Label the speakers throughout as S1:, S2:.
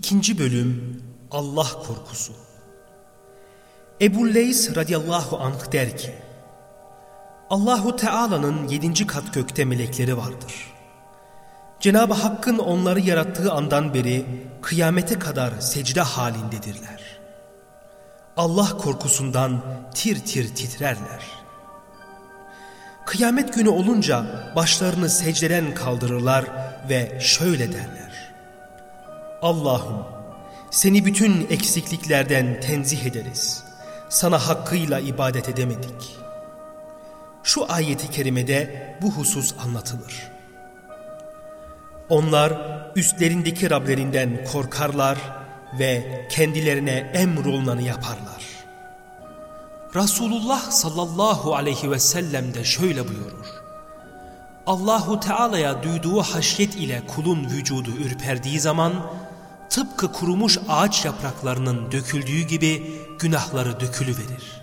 S1: 2. Bölüm Allah korkusu. Ebu Leys radıyallahu anh der ki, Allahu Teala'nın 7. kat gökte melekleri vardır. Cenab-ı Hakk'ın onları yarattığı andan beri kıyamete kadar secde halindedirler. Allah korkusundan tir tir titrerler. Kıyamet günü olunca başlarını secdeden kaldırırlar ve şöyle derler: Allah'ım, seni bütün eksikliklerden tenzih ederiz. Sana hakkıyla ibadet edemedik. Şu ayeti kerimede bu husus anlatılır. Onlar üstlerindeki Rablerinden korkarlar ve kendilerine emrolunanı yaparlar. Resulullah sallallahu aleyhi ve sellem de şöyle buyurur: Allahu Teala'ya duyduğu haşyet ile kulun vücudu ürperdiği zaman tıpkı kurumuş ağaç yapraklarının döküldüğü gibi günahları dökülüverir.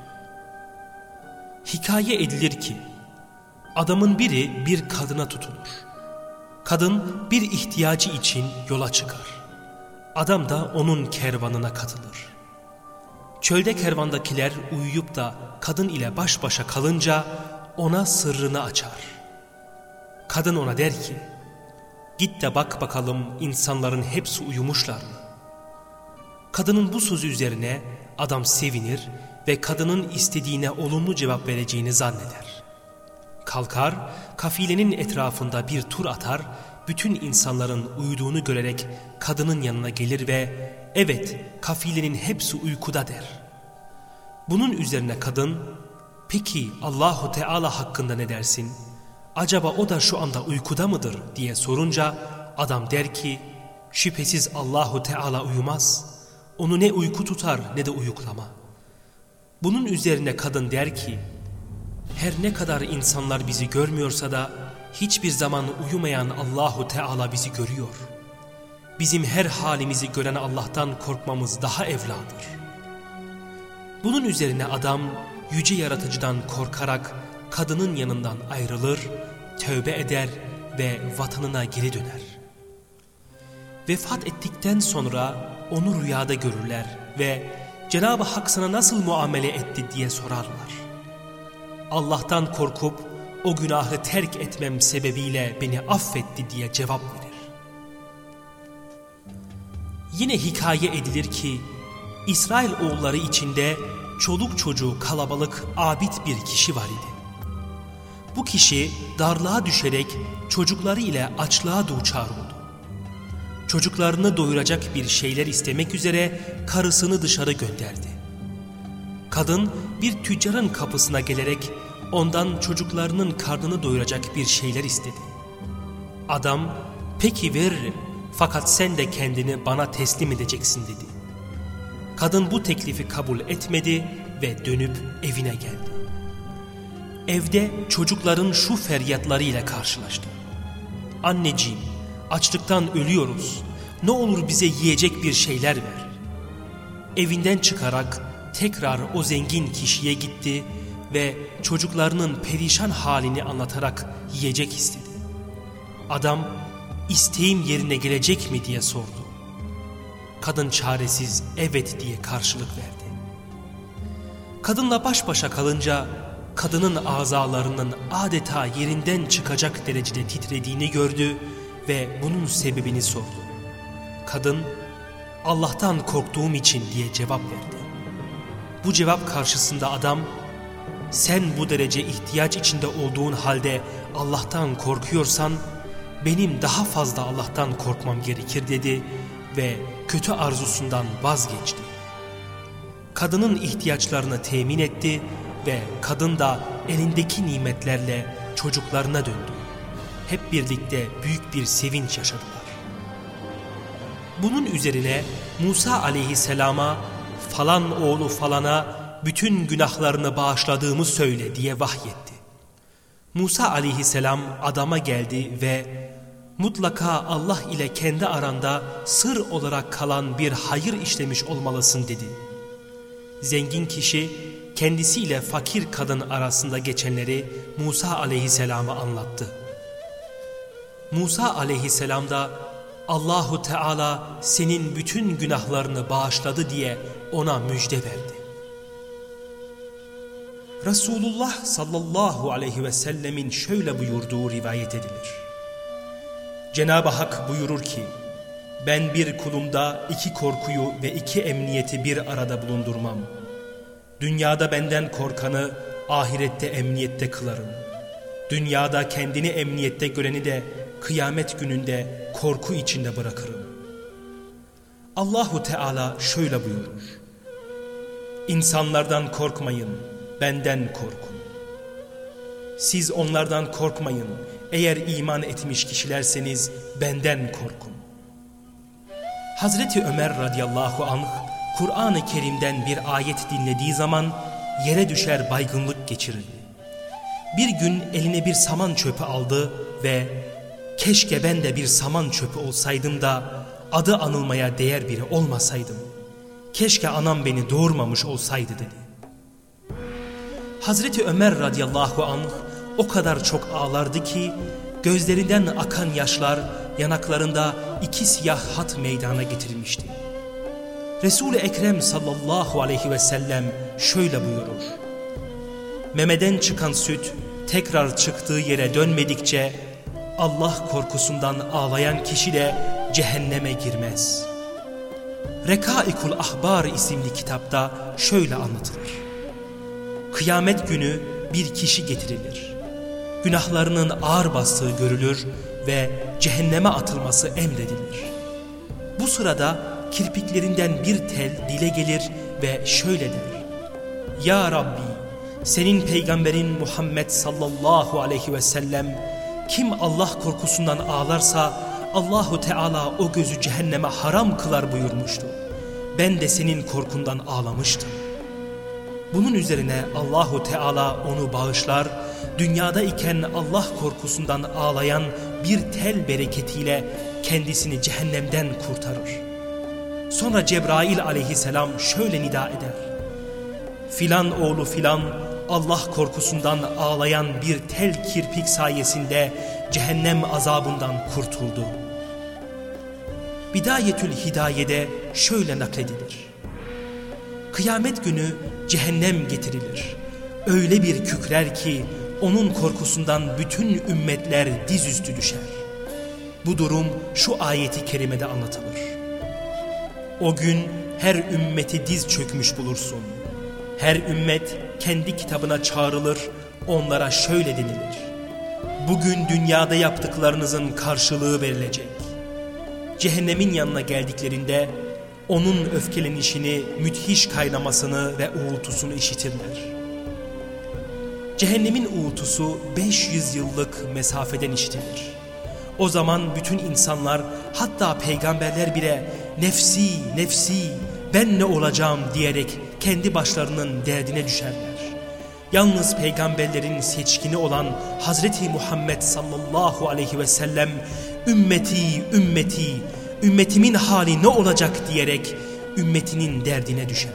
S1: Hikaye edilir ki adamın biri bir kadına tutulur. Kadın bir ihtiyacı için yola çıkar. Adam da onun kervanına katılır. Çölde kervandakiler uyuyup da kadın ile baş başa kalınca ona sırrını açar. Kadın ona der ki, git de bak bakalım insanların hepsi uyumuşlar mı? Kadının bu sözü üzerine adam sevinir ve kadının istediğine olumlu cevap vereceğini zanneder. Kalkar, kafilenin etrafında bir tur atar, bütün insanların uyuduğunu görerek kadının yanına gelir ve evet, kafilenin hepsi uykuda der. Bunun üzerine kadın, peki Allahu Teala hakkında ne dersin? Acaba o da şu anda uykuda mıdır diye sorunca adam der ki, şüphesiz Allahu Teala uyumaz. Onu ne uyku tutar ne de uyuklama. Bunun üzerine kadın der ki, her ne kadar insanlar bizi görmüyorsa da hiçbir zaman uyumayan Allahu Teala bizi görüyor. Bizim her halimizi gören Allah'tan korkmamız daha evladır. Bunun üzerine adam yüce yaratıcıdan korkarak kadının yanından ayrılır, tövbe eder ve vatanına geri döner. Vefat ettikten sonra onu rüyada görürler ve Cenab-ı Hak sana nasıl muamele etti diye sorarlar. Allah'tan korkup o günahı terk etmem sebebiyle beni affetti diye cevap verir. Yine hikaye edilir ki İsrail oğulları içinde çoluk çocuğu kalabalık abid bir kişi var idi. Bu kişi darlığa düşerek çocukları ile açlığa duçar oldu. Çocuklarını doyuracak bir şeyler istemek üzere karısını dışarı gönderdi. Kadın bir tüccarın kapısına gelerek ondan çocuklarının karnını doyuracak bir şeyler istedi. Adam, peki veririm fakat sen de kendini bana teslim edeceksin dedi. Kadın bu teklifi kabul etmedi ve dönüp evine geldi. Evde çocukların şu feryatlarıyla karşılaştı. Anneciğim, açlıktan ölüyoruz. Ne olur bize yiyecek bir şeyler ver. Evinden çıkarak tekrar o zengin kişiye gitti ve çocuklarının perişan halini anlatarak yiyecek istedi. Adam, isteğim yerine gelecek mi diye sordu. Kadın çaresiz evet diye karşılık verdi. Kadınla baş başa kalınca kadının azalarının adeta yerinden çıkacak derecede titrediğini gördü ve bunun sebebini sordu. Kadın, Allah'tan korktuğum için diye cevap verdi. Bu cevap karşısında adam, sen bu derece ihtiyaç içinde olduğun halde Allah'tan korkuyorsan benim daha fazla Allah'tan korkmam gerekir dedi ve kötü arzusundan vazgeçti. Kadının ihtiyaçlarını temin etti ve kadın da elindeki nimetlerle çocuklarına döndü. Hep birlikte büyük bir sevinç yaşadılar. Bunun üzerine Musa aleyhisselama falan oğlu falana bütün günahlarını bağışladığımı söyle diye vahyetti. Musa aleyhisselam adama geldi ve mutlaka Allah ile kendi aranda sır olarak kalan bir hayır işlemiş olmalısın dedi. Zengin kişi kendisiyle fakir kadın arasında geçenleri Musa aleyhisselama anlattı. Musa aleyhisselam da Allahu Teala senin bütün günahlarını bağışladı diye ona müjde verdi. Resulullah sallallahu aleyhi ve sellemin şöyle buyurduğu rivayet edilir. Cenab-ı Hak buyurur ki, ben bir kulumda 2 korkuyu ve 2 emniyeti bir arada bulundurmam. Dünyada benden korkanı ahirette emniyette kılarım. Dünyada kendini emniyette göreni de kıyamet gününde korku içinde bırakırım. Allahu Teala şöyle buyurur. İnsanlardan korkmayın, benden korkun. Siz onlardan korkmayın, eğer iman etmiş kişilerseniz benden korkun. Hazreti Ömer radıyallahu anh, Kur'an-ı Kerim'den bir ayet dinlediği zaman yere düşer baygınlık geçirirdi. Bir gün eline bir saman çöpü aldı ve keşke ben de bir saman çöpü olsaydım da adı anılmaya değer biri olmasaydım. Keşke anam beni doğurmamış olsaydı dedi. Hazreti Ömer radıyallahu anh o kadar çok ağlardı ki gözlerinden akan yaşlar yanaklarında 2 siyah hat meydana getirilmişti. Resul-i Ekrem sallallahu aleyhi ve sellem şöyle buyurur. Memeden çıkan süt tekrar çıktığı yere dönmedikçe Allah korkusundan ağlayan kişi de cehenneme girmez. Rekaikul Ahbar isimli kitapta şöyle anlatılır. Kıyamet günü bir kişi getirilir. Günahlarının ağır bastığı görülür ve cehenneme atılması emredilir. Bu sırada kirpiklerinden bir tel dile gelir ve şöyle der. Ya Rabbi, senin peygamberin Muhammed sallallahu aleyhi ve sellem kim Allah korkusundan ağlarsa Allahu Teala o gözü cehenneme haram kılar buyurmuştu. Ben de senin korkundan ağlamıştım. Bunun üzerine Allahu Teala onu bağışlar, dünyada iken Allah korkusundan ağlayan bir tel bereketiyle kendisini cehennemden kurtarır. Sonra Cebrail aleyhisselam şöyle nida eder. Filan oğlu filan Allah korkusundan ağlayan bir tel kirpik sayesinde cehennem azabından kurtuldu. Bidayetül Hidaye'de şöyle nakledilir. Kıyamet günü cehennem getirilir. Öyle bir kükrer ki onun korkusundan bütün ümmetler dizüstü düşer. Bu durum şu ayeti kerimede anlatılır. O gün her ümmeti diz çökmüş bulursun. Her ümmet kendi kitabına çağrılır, onlara şöyle denilir. Bugün dünyada yaptıklarınızın karşılığı verilecek. Cehennemin yanına geldiklerinde onun öfkelenişini, müthiş kaynamasını ve uğultusunu işitirler. Cehennemin uğultusu 500 yıllık mesafeden işitilir. O zaman bütün insanlar, hatta peygamberler bile nefsi, nefsi, ben ne olacağım diyerek kendi başlarının derdine düşerler. Yalnız peygamberlerin seçkini olan Hazreti Muhammed sallallahu aleyhi ve sellem ümmeti, ümmeti, ümmetimin hali ne olacak diyerek ümmetinin derdine düşer.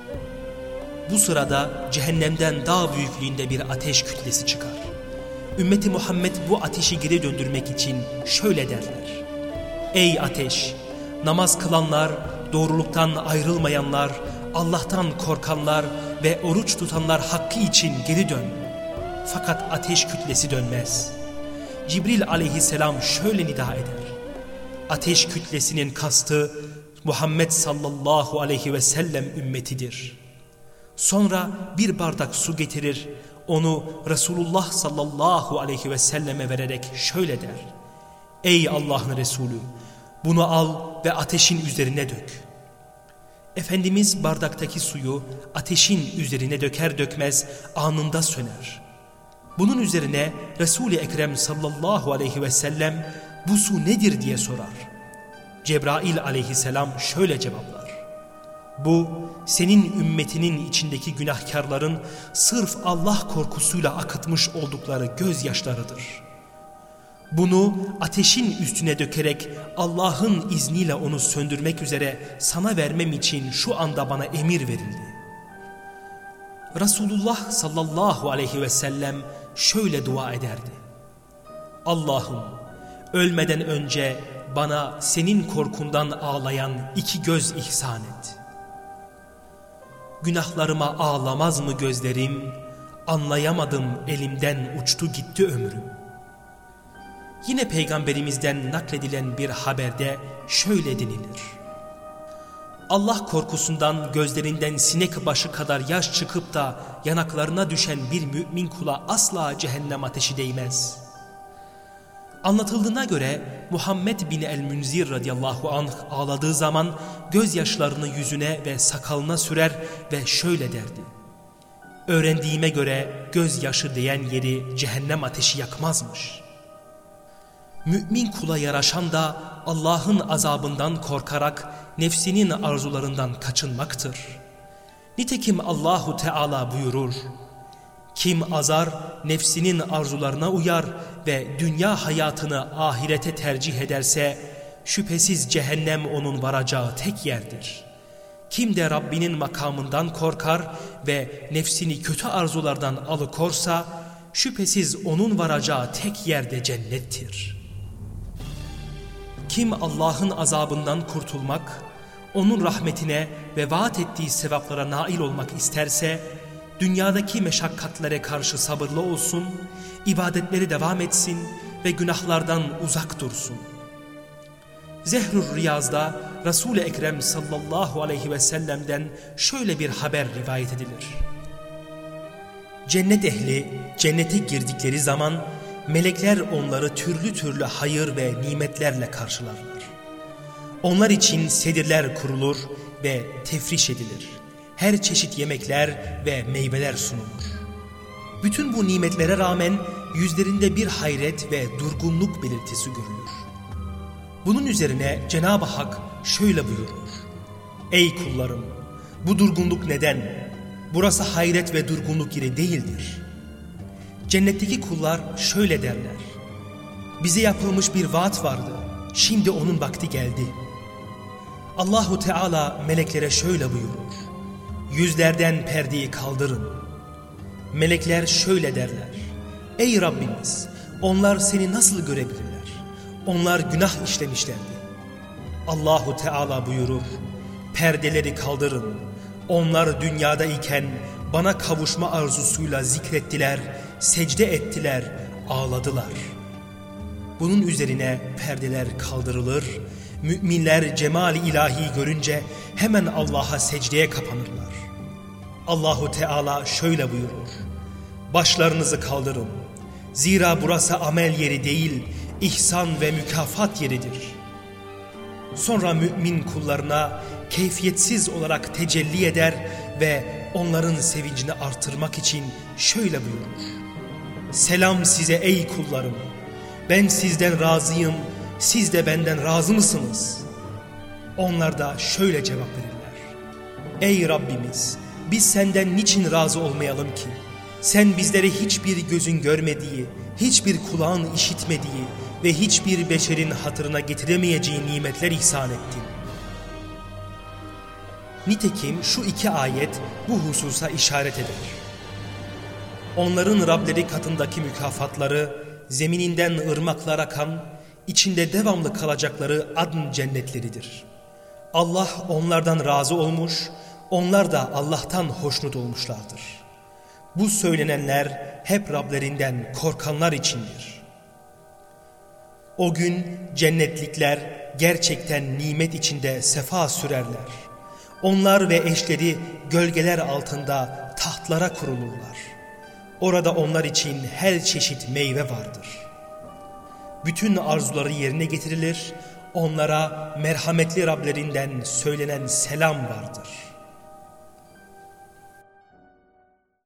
S1: Bu sırada cehennemden dağ büyüklüğünde bir ateş kütlesi çıkar. Ümmeti Muhammed bu ateşi geri döndürmek için şöyle derler. Ey ateş! Namaz kılanlar, doğruluktan ayrılmayanlar, Allah'tan korkanlar ve oruç tutanlar hakkı için geri dön. Fakat ateş kütlesi dönmez. Cibril aleyhisselam şöyle nida eder. Ateş kütlesinin kastı Muhammed sallallahu aleyhi ve sellem ümmetidir. Sonra bir bardak su getirir, onu Resulullah sallallahu aleyhi ve selleme vererek şöyle der. Ey Allah'ın Resulü, bunu al ve ateşin üzerine dök. Efendimiz bardaktaki suyu ateşin üzerine döker dökmez anında söner. Bunun üzerine Resul-i Ekrem sallallahu aleyhi ve sellem bu su nedir diye sorar. Cebrail aleyhisselam şöyle cevaplar. Bu senin ümmetinin içindeki günahkarların sırf Allah korkusuyla akıtmış oldukları gözyaşlarıdır. Bunu ateşin üstüne dökerek Allah'ın izniyle onu söndürmek üzere sana vermem için şu anda bana emir verildi. Resulullah sallallahu aleyhi ve sellem şöyle dua ederdi. Allah'ım ölmeden önce bana senin korkundan ağlayan iki göz ihsan et. Günahlarıma ağlamaz mı gözlerim, anlayamadım elimden uçtu gitti ömrüm. Yine Peygamberimizden nakledilen bir haberde şöyle denilir. Allah korkusundan gözlerinden sinek başı kadar yaş çıkıp da yanaklarına düşen bir mümin kula asla cehennem ateşi değmez. Anlatıldığına göre Muhammed bin el-Münzir radıyallahu anh ağladığı zaman gözyaşlarını yüzüne ve sakalına sürer ve şöyle derdi. Öğrendiğime göre gözyaşı değen yeri cehennem ateşi yakmazmış. Mümin kula yaraşan da Allah'ın azabından korkarak nefsinin arzularından kaçınmaktır. Nitekim Allahu Teala buyurur. Kim azar, nefsinin arzularına uyar ve dünya hayatını ahirete tercih ederse, şüphesiz cehennem onun varacağı tek yerdir. Kim de Rabbinin makamından korkar ve nefsini kötü arzulardan alıkorsa, şüphesiz onun varacağı tek yerde cennettir. Kim Allah'ın azabından kurtulmak, onun rahmetine ve vaat ettiği sevaplara nail olmak isterse, dünyadaki meşakkatlere karşı sabırlı olsun, ibadetleri devam etsin ve günahlardan uzak dursun. Zehrur Riyaz'da Resul-i Ekrem sallallahu aleyhi ve sellem'den şöyle bir haber rivayet edilir. Cennet ehli cennete girdikleri zaman melekler onları türlü türlü hayır ve nimetlerle karşılarlar. Onlar için sedirler kurulur ve tefriş edilir. Her çeşit yemekler ve meyveler sunulur. Bütün bu nimetlere rağmen yüzlerinde bir hayret ve durgunluk belirtisi görülür. Bunun üzerine Cenab-ı Hak şöyle buyurur. Ey kullarım! Bu durgunluk neden? Burası hayret ve durgunluk yeri değildir. Cennetteki kullar şöyle derler. Bize yapılmış bir vaat vardı. Şimdi onun vakti geldi. Allahu Teala meleklere şöyle buyurur. Yüzlerden perdeyi kaldırın. Melekler şöyle derler. Ey Rabbimiz! Onlar seni nasıl görebilirler? Onlar günah işlemişlerdi. Allahu Teala buyurur. Perdeleri kaldırın. Onlar dünyada iken bana kavuşma arzusuyla zikrettiler, secde ettiler, ağladılar. Bunun üzerine perdeler kaldırılır, müminler cemali ilahi görünce hemen Allah'a secdeye kapanırlar. Allahu Teala şöyle buyurur. Başlarınızı kaldırın. Zira burası amel yeri değil, ihsan ve mükafat yeridir. Sonra mümin kullarına keyfiyetsiz olarak tecelli eder ve onların sevincini artırmak için şöyle buyurur. Selam size ey kullarım. Ben sizden razıyım, siz de benden razı mısınız? Onlar da şöyle cevap verirler. Ey Rabbimiz! Biz senden niçin razı olmayalım ki? Sen bizlere hiçbir gözün görmediği, hiçbir kulağın işitmediği ve hiçbir beşerin hatırına getiremeyeceği nimetler ihsan ettin. Nitekim şu iki ayet bu hususa işaret eder. Onların Rableri katındaki mükafatları, zemininden ırmaklar akan, içinde devamlı kalacakları adn cennetleridir. Allah onlardan razı olmuş, onlar da Allah'tan hoşnut olmuşlardır. Bu söylenenler hep Rablerinden korkanlar içindir. O gün cennetlikler gerçekten nimet içinde sefa sürerler. Onlar ve eşleri gölgeler altında tahtlara kurulurlar. Orada onlar için her çeşit meyve vardır. Bütün arzuları yerine getirilir, onlara merhametli Rablerinden söylenen selam vardır.